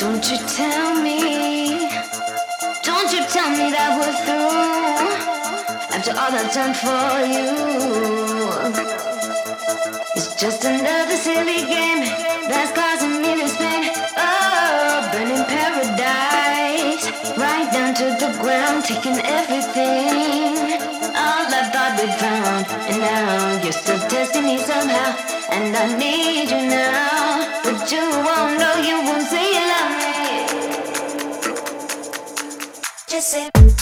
Don't you tell me, don't you tell me that we're through after all I've done for you. It's just another silly game that's causing me this pain. Oh, burning paradise, right down to the ground, taking everything. All I thought we found, and now you're still testing me somehow. And I need you now, but you won't know, you won't say you love me. Just say